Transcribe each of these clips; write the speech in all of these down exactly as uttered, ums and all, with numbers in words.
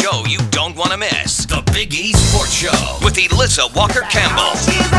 show you don't want to miss. The Big E Sports Show with Elissa Walker-Campbell.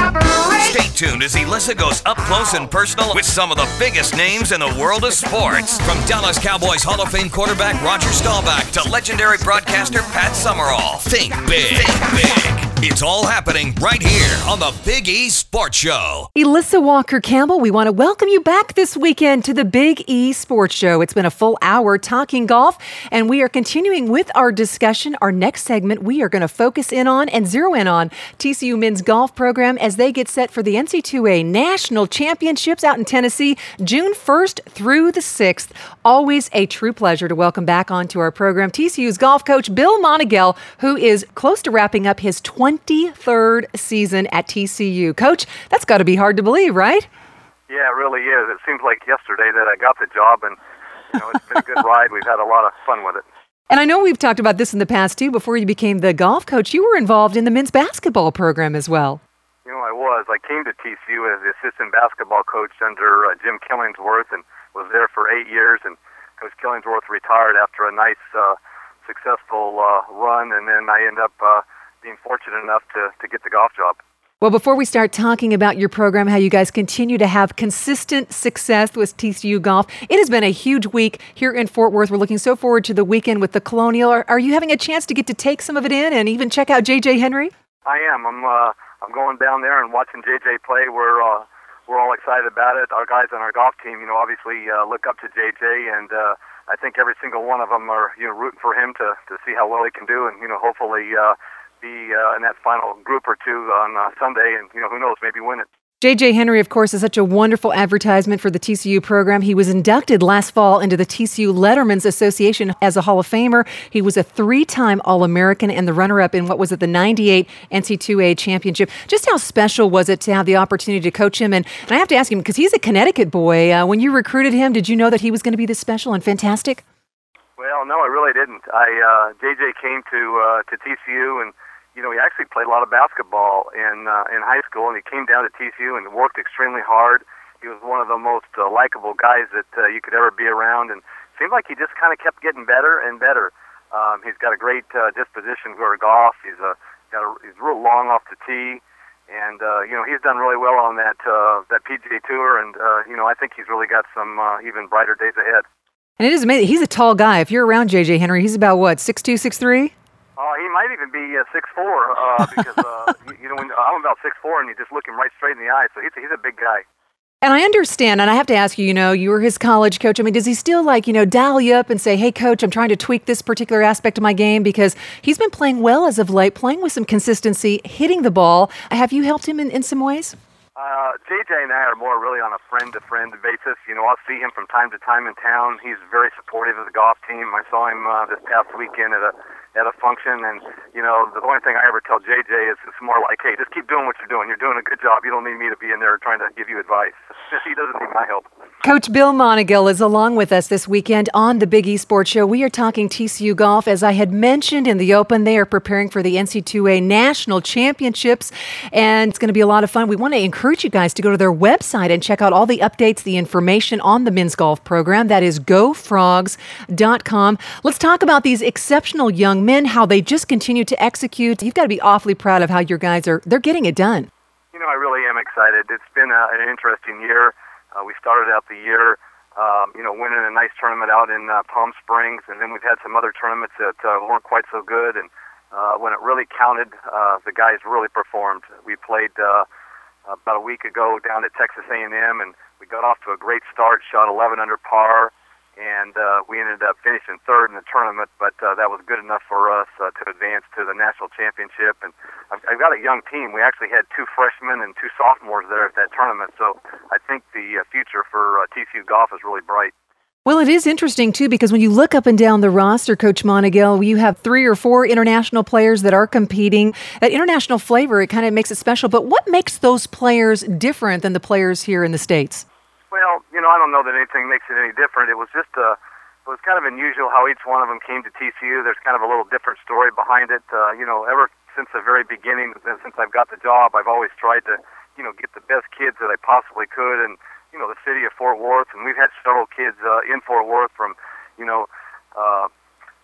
Stay tuned as Elissa goes up close and personal with some of the biggest names in the world of sports. From Dallas Cowboys Hall of Fame quarterback Roger Staubach to legendary broadcaster Pat Summerall. Think big. Think big. It's all happening right here on the Big E Sports Show. Elissa Walker-Campbell, we want to welcome you back this weekend to the Big E Sports Show. It's been a full hour talking golf, and we are continuing with our discussion. Our next segment, we are going to focus in on and zero in on T C U men's golf program as they get set for the N C double A National Championships out in Tennessee, June first through the sixth. Always a true pleasure to welcome back onto our program T C U's golf coach, Bill Monagel, who is close to wrapping up his twenty-third season at T C U. Coach, that's got to be hard to believe, right? Yeah, it really is. It seems like yesterday that I got the job, and you know, it's been a good ride. We've had a lot of fun with it. And I know we've talked about this in the past, too. Before you became the golf coach, you were involved in the men's basketball program as well. You know, I was. I came to T C U as the assistant basketball coach under uh, Jim Killingsworth and was there for eight years. And Coach Killingsworth retired after a nice, uh, successful uh, run, and then I ended up uh, being fortunate enough to, to get the golf job. Well, before we start talking about your program, how you guys continue to have consistent success with T C U golf, it has been a huge week here in Fort Worth. We're looking so forward to the weekend with the Colonial. Are, are you having a chance to get to take some of it in and even check out J J Henry? I am. I'm uh, I'm going down there and watching J J play. We're uh, we're all excited about it. Our guys on our golf team, you know, obviously uh, look up to J J, and uh, I think every single one of them are, you know, rooting for him to, to see how well he can do, and you know, hopefully. Uh, be uh, in that final group or two on uh, Sunday, and you know, who knows, maybe win it. J J Henry, of course, is such a wonderful advertisement for the T C U program. He was inducted last fall into the T C U Letterman's Association as a Hall of Famer. He was a three-time All-American and the runner-up in what was it, the ninety-eight N C double A championship. Just how special was it to have the opportunity to coach him? And, and I have to ask him, because he's a Connecticut boy, uh, when you recruited him, did you know that he was going to be this special and fantastic? Well, no, I really didn't. I uh, J J came to uh, to T C U, and you know, he actually played a lot of basketball in uh, in high school, and he came down to T C U and worked extremely hard. He was one of the most uh, likable guys that uh, you could ever be around, and it seemed like he just kind of kept getting better and better. Um, he's got a great uh, disposition for golf. He's a, got a he's real long off the tee, and uh, you know, he's done really well on that uh, that P G A Tour, and uh, you know, I think he's really got some uh, even brighter days ahead. And it is amazing. He's a tall guy. If you're around J J Henry, he's about what, six two, six three? Uh, he might even be uh, six four, uh, because uh, you, you know, when, I'm about six four, and you just look him right straight in the eye. So he's he's a big guy. And I understand, and I have to ask you, you know, you were his college coach. I mean, does he still, like, you know, dial you up and say, hey, coach, I'm trying to tweak this particular aspect of my game? Because he's been playing well as of late, playing with some consistency, hitting the ball. Have you helped him in, in some ways? Uh, J J and I are more really on a friend-to-friend basis. You know, I'll see him from time to time in town. He's very supportive of the golf team. I saw him uh, this past weekend at a at a function, and you know, the only thing I ever tell J J is it's more like, hey, just keep doing what you're doing. You're doing a good job. You don't need me to be in there trying to give you advice. He doesn't need my help. Coach Bill Monagel is along with us this weekend on the Big E Sports Show. We are talking T C U golf. As I had mentioned in the open, they are preparing for the N C double A National Championships, and it's going to be a lot of fun. We want to encourage you guys to go to their website and check out all the updates, the information on the men's golf program. That is go frogs dot com. Let's talk about these exceptional young men, how they just continue to execute. You've got to be awfully proud of how your guys are, they're getting it done. You know, I really am excited. It's been a, an interesting year. Uh, we started out the year, um, you know, winning a nice tournament out in uh, Palm Springs, and then we've had some other tournaments that uh, weren't quite so good. And uh, when it really counted, uh, the guys really performed. We played uh, about a week ago down at Texas A and M, and we got off to a great start, shot eleven under par, and uh, we ended up finishing third in the tournament, but uh, that was good enough for us uh, to advance to the national championship. And I've, I've got a young team. We actually had two freshmen and two sophomores there at that tournament, so I think the uh, future for uh, T C U golf is really bright. Well, it is interesting, too, because when you look up and down the roster, Coach Monagel, you have three or four international players that are competing. That international flavor, it kind of makes it special. But what makes those players different than the players here in the States? Well, you know, I don't know that anything makes it any different. It was just uh, it was kind of unusual how each one of them came to T C U. There's kind of a little different story behind it. Uh, you know, ever since the very beginning, since I've got the job, I've always tried to, you know, get the best kids that I possibly could. And, you know, the city of Fort Worth, and we've had several kids uh, in Fort Worth from, you know, uh,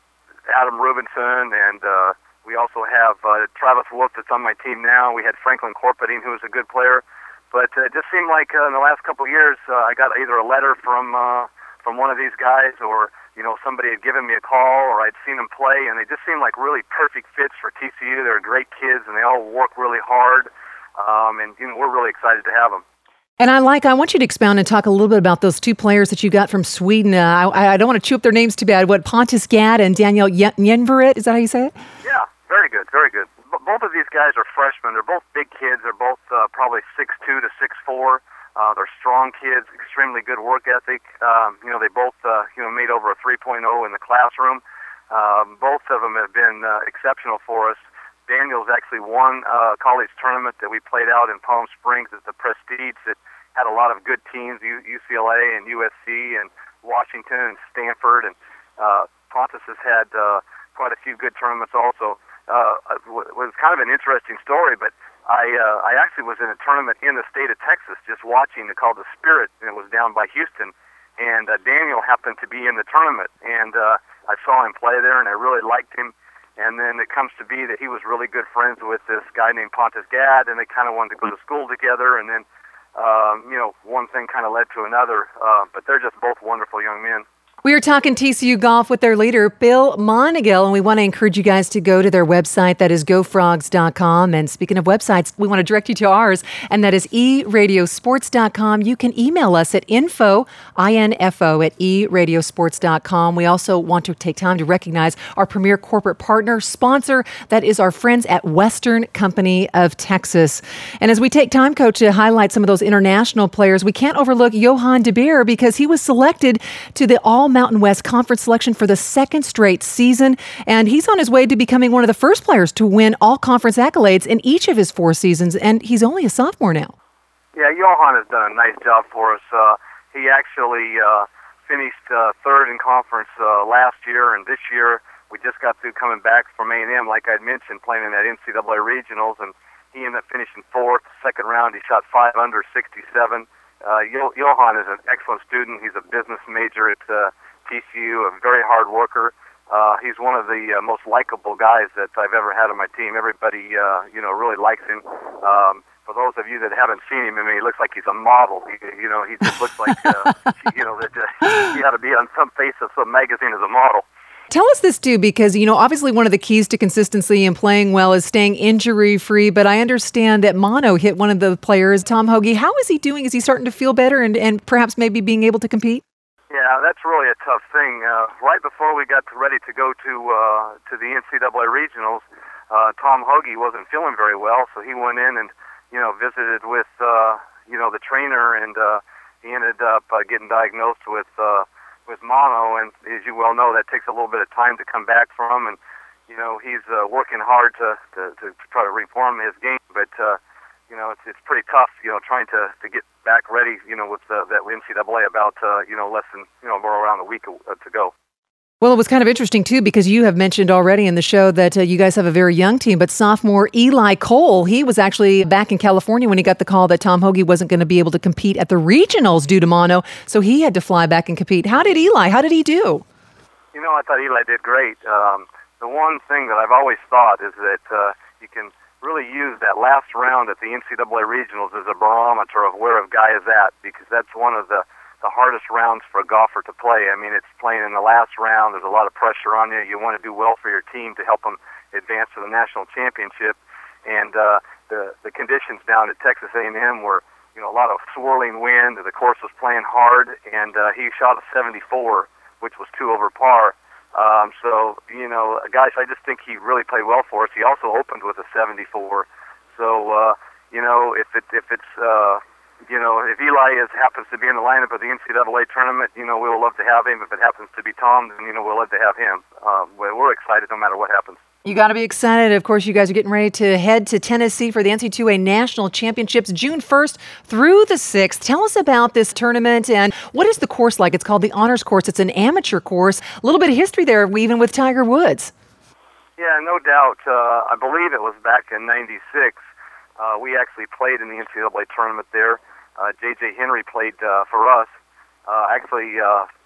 Adam Rubinson, and uh, we also have uh, Travis Wolf that's on my team now. We had Franklin Corpadine, who was a good player. But uh, it just seemed like uh, in the last couple of years, uh, I got either a letter from uh, from one of these guys, or you know somebody had given me a call, or I'd seen them play, and they just seemed like really perfect fits for T C U. They're great kids, and they all work really hard, um, and you know we're really excited to have them. And I like, I want you to expound and talk a little bit about those two players that you got from Sweden. Uh, I, I don't want to chew up their names too bad. What, Pontus Gadd and Daniel Nyenverit? Is that how you say it? Yeah, very good, very good. B- both of these guys are freshmen. They're both big kids. They're both uh, probably six two to six four. Uh, they're strong kids, extremely good work ethic. Um, you know, they both, uh, you know, made over a three point oh in the classroom. Um, both of them have been uh, exceptional for us. Daniel's actually won a college tournament that we played out in Palm Springs at the Prestige that had a lot of good teams, U- UCLA and U S C and Washington and Stanford. And uh, Pontus has had uh, quite a few good tournaments also. Uh, it was kind of an interesting story, but I uh, I actually was in a tournament in the state of Texas just watching. It called the Spirit, and it was down by Houston. And uh, Daniel happened to be in the tournament, and uh, I saw him play there, and I really liked him. And then it comes to be that he was really good friends with this guy named Pontus Gadd, and they kind of wanted to go to school together. And then, um, you know, one thing kind of led to another. Uh, but they're just both wonderful young men. We are talking T C U golf with their leader, Bill Monagill, and we want to encourage you guys to go to their website. That is go frogs dot com. And speaking of websites, we want to direct you to ours, and that is e radio sports dot com. You can email us at info, I N F O, at e radio sports dot com. We also want to take time to recognize our premier corporate partner sponsor. That is our friends at Western Company of Texas. And as we take time, Coach, to highlight some of those international players, we can't overlook Johan de Beer because he was selected to the All Mountain West Conference selection for the second straight season, and he's on his way to becoming one of the first players to win all conference accolades in each of his four seasons, and he's only a sophomore now. Yeah, Johan has done a nice job for us. Uh, he actually uh, finished uh, third in conference uh, last year, and this year we just got through coming back from A and M, like I'd mentioned, playing in that N C double A regionals, and he ended up finishing fourth. Second round, he shot five under sixty-seven. Uh, Johan is an excellent student. He's a business major at uh, T C U, a very hard worker. Uh, he's one of the uh, most likable guys that I've ever had on my team. Everybody, uh, you know, really likes him. Um, for those of you that haven't seen him, I mean, he looks like he's a model. He, you know, he just looks like, uh, you know, that uh, he ought to be on some face of some magazine as a model. Tell us this, too, because, you know, obviously one of the keys to consistency and playing well is staying injury-free, but I understand that Mono hit one of the players, Tom Hoge. How is he doing? Is he starting to feel better and, and perhaps maybe being able to compete? Yeah, that's really a tough thing. Uh, right before we got to ready to go to uh, to the N C double A regionals, uh, Tom Hoge wasn't feeling very well, so he went in and, you know, visited with, uh, you know, the trainer, and uh, he ended up uh, getting diagnosed with uh, with mono, and as you well know, that takes a little bit of time to come back from, and, you know, he's uh, working hard to, to, to try to reform his game, but, uh, you know, it's it's pretty tough, you know, trying to, to get back ready, you know, with uh, that N C double A about, uh, you know, less than, you know, more around a week uh, to go. Well, it was kind of interesting, too, because you have mentioned already in the show that uh, you guys have a very young team, but sophomore Eli Cole, he was actually back in California when he got the call that Tom Hoge wasn't going to be able to compete at the regionals due to mono, so he had to fly back and compete. How did Eli? How did he do? You know, I thought Eli did great. Um, the one thing that I've always thought is that uh, you can really use that last round at the N C double A regionals as a barometer of where a guy is at, because that's one of the the hardest rounds for a golfer to play. I mean, it's playing in the last round. There's a lot of pressure on you. You want to do well for your team to help them advance to the national championship. And uh, the the conditions down at Texas A and M were, you know, a lot of swirling wind. The course was playing hard, and uh, he shot a seventy-four, which was two over par. Um, so, you know, guys, I just think he really played well for us. He also opened with a seventy-four. So, uh, you know, if it if it's uh, You know, if Eli is, happens to be in the lineup of the N C double A tournament, you know, we will love to have him. If it happens to be Tom, then, you know, we'll love to have him. Um, we're excited no matter what happens. You got to be excited. Of course, you guys are getting ready to head to Tennessee for the N C double A National Championships June first through the sixth. Tell us about this tournament and what is the course like? It's called the Honors Course. It's an amateur course. A little bit of history there, even with Tiger Woods. Yeah, no doubt. Uh, I believe it was back in ninety-six. Uh, we actually played in the N C double A tournament there. Uh, J J Henry played uh, for us. Uh, actually, uh,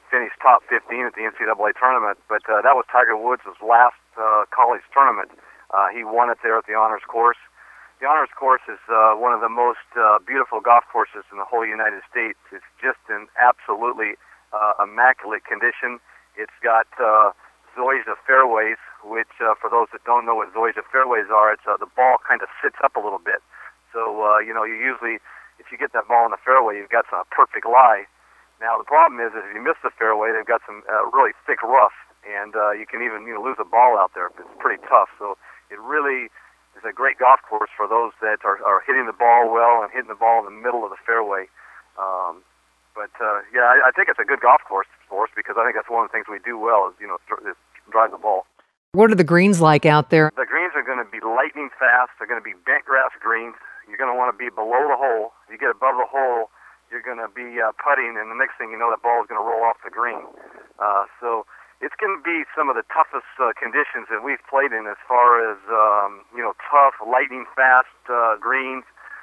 finished top fifteen at the N C double A tournament, but uh, that was Tiger Woods' last uh, college tournament. Uh, he won it there at the Honors Course. The Honors Course is uh, one of the most uh, beautiful golf courses in the whole United States. It's just in absolutely uh, immaculate condition. It's got uh, Zoysia fairways, which uh, for those that don't know what Zoysia fairways are, it's uh, the ball kind of sits up a little bit. So, uh, you know, you usually, if you get that ball in the fairway, you've got some perfect lie. Now, the problem is, is if you miss the fairway, they've got some uh, really thick rough, and uh, you can even you know, lose a ball out there. It's pretty tough. So it really is a great golf course for those that are, are hitting the ball well and hitting the ball in the middle of the fairway. Um, but, uh, yeah, I, I think it's a good golf course for us because I think that's one of the things we do well is, you know, is drive the ball. What are the greens like out there? The greens are going to be lightning fast. They're going to be bent grass greens. You're going to want to be below the hole. If you get above the hole, you're going to be uh, putting, and the next thing you know, that ball is going to roll off the green. Uh, so it's going to be some of the toughest uh, conditions that we've played in as far as, um, you know, tough, lightning fast uh, greens.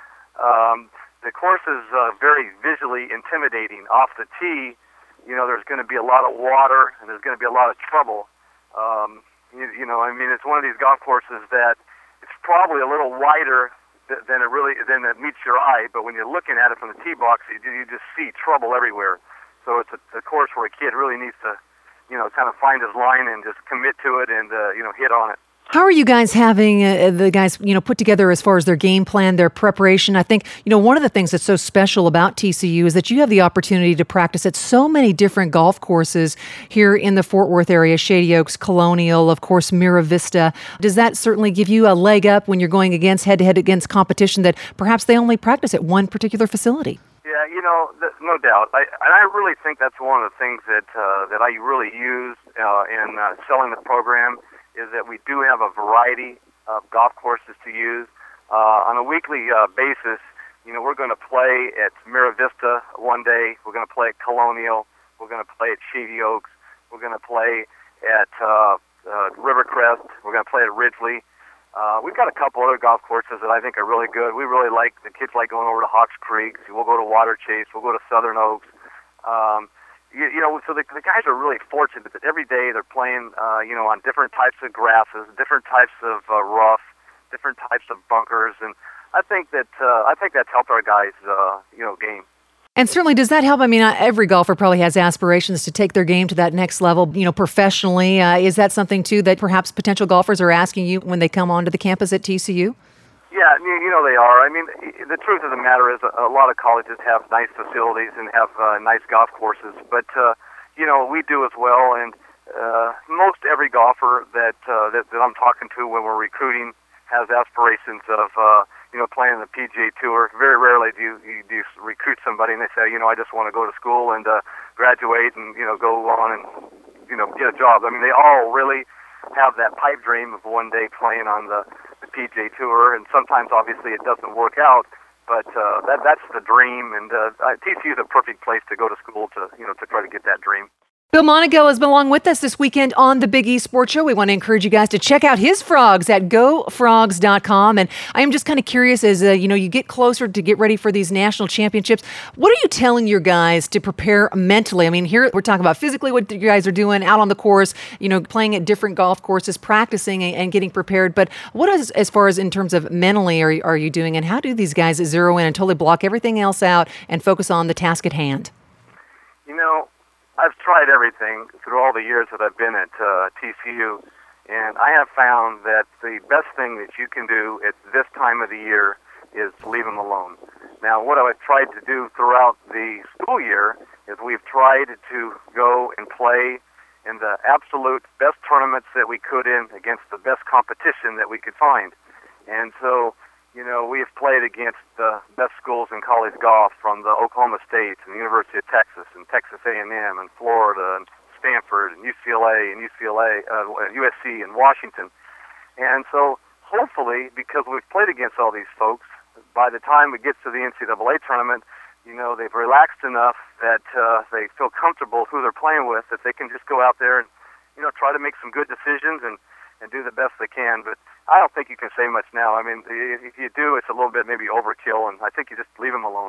Um, the course is uh, very visually intimidating. Off the tee, you know, there's going to be a lot of water, and there's going to be a lot of trouble. Um, you, you know, I mean, it's one of these golf courses that it's probably a little wider th- than it really than it meets your eye. But when you're looking at it from the tee box, you, you just see trouble everywhere. So it's a, a course where a kid really needs to, you know, kind of find his line and just commit to it and uh, you know hit on it. How are you guys having uh, the guys, you know, put together as far as their game plan, their preparation? I think, you know, one of the things that's so special about T C U is that you have the opportunity to practice at so many different golf courses here in the Fort Worth area, Shady Oaks, Colonial, of course, Mira Vista. Does that certainly give you a leg up when you're going against head-to-head against competition that perhaps they only practice at one particular facility? Yeah, you know, th- no doubt. I, and I really think that's one of the things that uh, that I really use uh, in uh, selling the program is that we do have a variety of golf courses to use. Uh, on a weekly uh, basis, you know, we're going to play at Mira Vista one day. We're going to play at Colonial. We're going to play at Shady Oaks. We're going to play at uh, uh, Rivercrest. We're going to play at Ridgely. Uh, we've got a couple other golf courses that I think are really good. We really like, the kids like going over to Hawks Creek. We'll go to Water Chase. We'll go to Southern Oaks. Um, you, you know, so the, the guys are really fortunate that every day they're playing, uh, you know, on different types of grasses, different types of uh, rough, different types of bunkers. And I think that, uh, I think that's helped our guys, uh, you know, game. And certainly, does that help? I mean, uh, every golfer probably has aspirations to take their game to that next level, you know, professionally. Uh, is that something, too, that perhaps potential golfers are asking you when they come onto the campus at T C U? Yeah, you you know they are. I mean, the truth of the matter is a, a lot of colleges have nice facilities and have uh, nice golf courses, but, uh, you know, we do as well. And uh, most every golfer that, uh, that that I'm talking to when we're recruiting has aspirations of, uh, you know, playing the P G A Tour. Very rarely do you, you, do you recruit somebody and they say, you know, I just want to go to school and uh, graduate and, you know, go on and, you know, get a job. I mean, they all really have that pipe dream of one day playing on the, the P G A Tour, and sometimes, obviously, it doesn't work out, but uh, that that's the dream, and uh, T C U is a perfect place to go to school to, you know, to try to get that dream. Bill Monaco has been along with us this weekend on the Big East Sports Show. We want to encourage you guys to check out his frogs at go frogs dot com. And I am just kind of curious as, uh, you know, you get closer to get ready for these national championships. What are you telling your guys to prepare mentally? I mean, here we're talking about physically what you guys are doing out on the course, you know, playing at different golf courses, practicing and, and getting prepared. But what is, as far as in terms of mentally, are, are you doing? And how do these guys zero in and totally block everything else out and focus on the task at hand? You know, I've tried everything through all the years that I've been at uh, T C U, and I have found that the best thing that you can do at this time of the year is leave them alone. Now, what I've tried to do throughout the school year is we've tried to go and play in the absolute best tournaments that we could in against the best competition that we could find. And so, you know, we have played against the best schools in college golf from the Oklahoma State and the University of Texas and Texas A and M and Florida and Stanford and U C L A and U C L A, uh, U S C and Washington. And so hopefully, because we've played against all these folks, by the time it gets to the N C double A tournament, you know, they've relaxed enough that uh, they feel comfortable who they're playing with, that they can just go out there and, you know, try to make some good decisions and, and do the best they can. But I don't think you can say much now. I mean, if you do, it's a little bit maybe overkill, and I think you just leave them alone.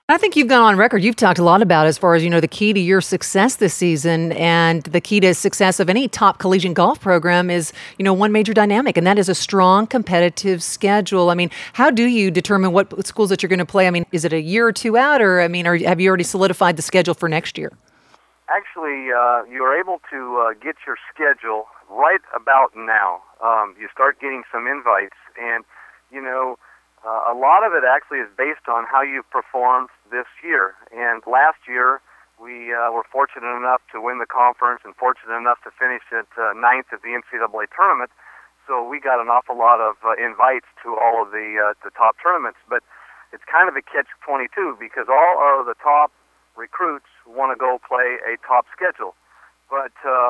I think you've gone on record. You've talked a lot about as far as, you know, the key to your success this season and the key to success of any top collegiate golf program is, you know, one major dynamic, and that is a strong competitive schedule. I mean, how do you determine what schools that you're going to play? I mean, is it a year or two out, or, I mean, are, have you already solidified the schedule for next year? Actually, uh, you're able to uh, get your schedule right about now. Um, you start getting some invites, and, you know, Uh, a lot of it actually is based on how you performed this year. And last year, we uh, were fortunate enough to win the conference and fortunate enough to finish at uh, ninth at the N C double A tournament. So we got an awful lot of uh, invites to all of the uh, the top tournaments. But it's kind of a catch twenty-two because all of the top recruits want to go play a top schedule. But uh,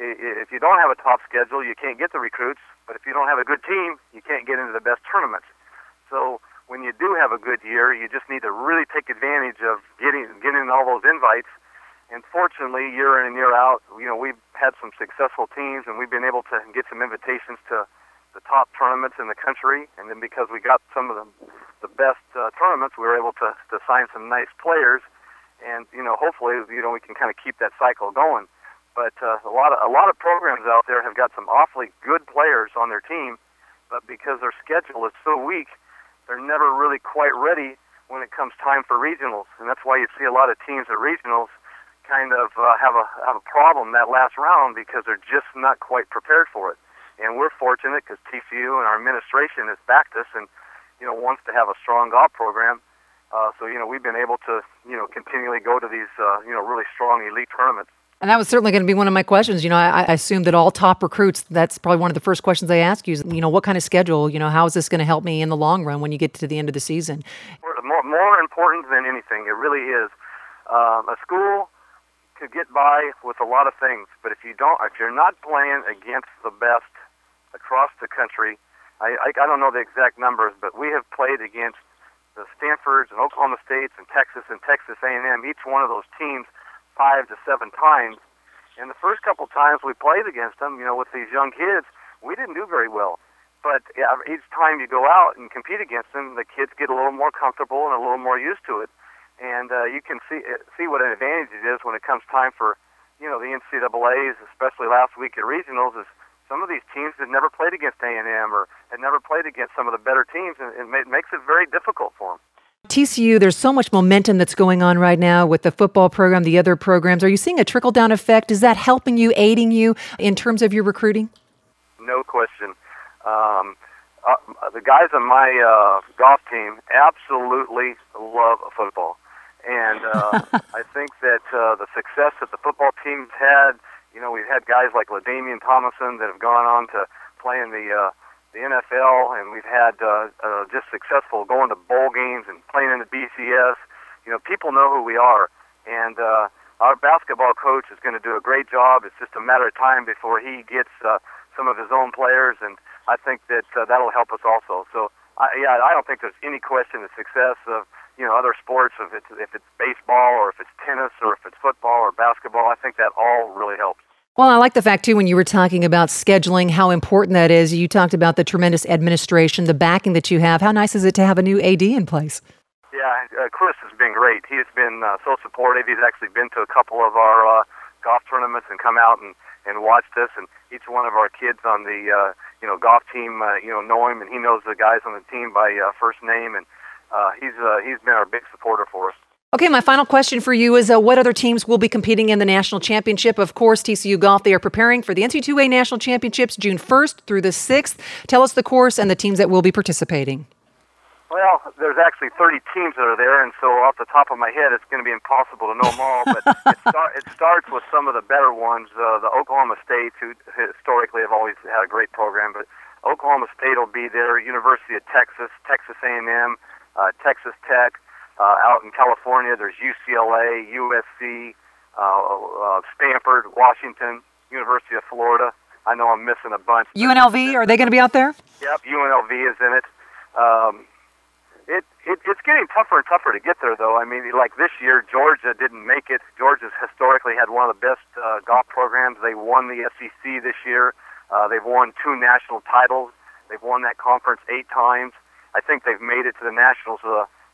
if you don't have a top schedule, you can't get the recruits. But if you don't have a good team, you can't get into the best tournaments. So when you do have a good year, you just need to really take advantage of getting getting all those invites. And fortunately, year in and year out, you know, we've had some successful teams, and we've been able to get some invitations to the top tournaments in the country. And then because we got some of the the best uh, tournaments, we were able to to sign some nice players. And you know, hopefully, you know, we can kind of keep that cycle going. But uh, a lot of a lot of programs out there have got some awfully good players on their team, but because their schedule is so weak, they're never really quite ready when it comes time for regionals, and that's why you see a lot of teams at regionals kind of uh, have a have a problem that last round because they're just not quite prepared for it. And we're fortunate because T C U and our administration has backed us and you know wants to have a strong golf program. Uh, so you know we've been able to you know continually go to these uh, you know really strong elite tournaments. And that was certainly going to be one of my questions. You know, I, I assume that all top recruits, that's probably one of the first questions they ask you is, you know, what kind of schedule, you know, how is this going to help me in the long run when you get to the end of the season? More, more important than anything, it really is. Um, a school could get by with a lot of things, but if you don't, if you're not playing against the best across the country, I, I, I don't know the exact numbers, but we have played against the Stanfords and Oklahoma States and Texas and Texas A and M, each one of those teams, five to seven times. And the first couple times we played against them, you know, with these young kids, we didn't do very well. But yeah, each time you go out and compete against them, the kids get a little more comfortable and a little more used to it. And uh, you can see see what an advantage it is when it comes time for, you know, the N C double A's, especially last week at regionals, is some of these teams had never played against A and M or had never played against some of the better teams, and it makes it very difficult for them. T C U, there's so much momentum that's going on right now with the football program, the other programs. Are you seeing a trickle-down effect? Is that helping you, aiding you in terms of your recruiting? No question. Um, uh, the guys on my uh, golf team absolutely love football. And uh, I think that uh, the success that the football team's had, you know, we've had guys like LaDainian Tomlinson that have gone on to play in the uh, the N F L, and we've had uh, uh, just successful going to bowl games and playing in the B C S. You know, people know who we are, and uh, our basketball coach is going to do a great job. It's just a matter of time before he gets uh, some of his own players, and I think that uh, that'll help us also. So, I, yeah, I don't think there's any question the success of you know other sports, if it's if it's baseball or if it's tennis or if it's football or basketball. I think that all really helps. Well, I like the fact, too, when you were talking about scheduling, how important that is. You talked about the tremendous administration, the backing that you have. How nice is it to have a new A D in place? Yeah, uh, Chris has been great. He has been uh, so supportive. He's actually been to a couple of our uh, golf tournaments and come out and, and watched us. And each one of our kids on the uh, you know golf team, uh, you know, know him, and he knows the guys on the team by uh, first name. And uh, he's uh, he's been our big supporter for us. Okay, my final question for you is uh, what other teams will be competing in the national championship? Of course, T C U Golf, they are preparing for the N C double A National Championships June first through the sixth. Tell us the course and the teams that will be participating. Well, there's actually thirty teams that are there, and so off the top of my head, it's going to be impossible to know them all, but it, start, it starts with some of the better ones. Uh, the Oklahoma State, who historically have always had a great program, but Oklahoma State will be there, University of Texas, Texas A and M, uh, Texas Tech. Uh, out in California, there's U C L A, U S C, uh, uh, Stanford, Washington, University of Florida. I know I'm missing a bunch. U N L V, are they going to be out there? Yep, U N L V is in it. Um, it, it. It's getting tougher and tougher to get there, though. I mean, like this year, Georgia didn't make it. Georgia's historically had one of the best uh, golf programs. They won the S E C this year. Uh, they've won two national titles. They've won that conference eight times. I think they've made it to the Nationals uh,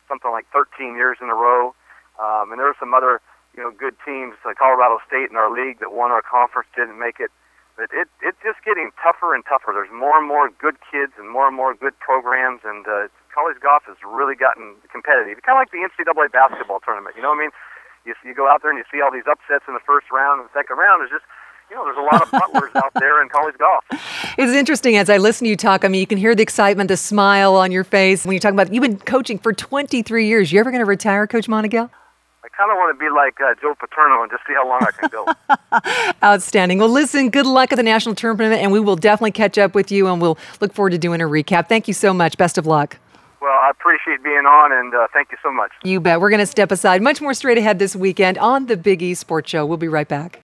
something like thirteen years in a row. Um, and there were some other, you know, good teams, like Colorado State in our league that won our conference, didn't make it. But it, it's just getting tougher and tougher. There's more and more good kids and more and more good programs, and uh, college golf has really gotten competitive. Kind of like the N C double A basketball tournament. You know what I mean? You, you go out there and you see all these upsets in the first round, and the second round is just, you know, there's a lot of butlers out there in college golf. It's interesting as I listen to you talk. I mean, you can hear the excitement, the smile on your face when you talk about, you've been coaching for twenty-three years. You ever going to retire, Coach Monegal? I kind of want to be like uh, Joe Paterno and just see how long I can go. Outstanding. Well, listen, good luck at the national tournament, and we will definitely catch up with you, and we'll look forward to doing a recap. Thank you so much. Best of luck. Well, I appreciate being on, and uh, thank you so much. You bet. We're going to step aside. Much more straight ahead this weekend on the Big East Sports Show. We'll be right back.